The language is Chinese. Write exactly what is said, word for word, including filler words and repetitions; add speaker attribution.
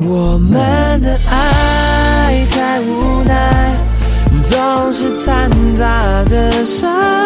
Speaker 1: 我们的爱太无奈，总是掺杂着伤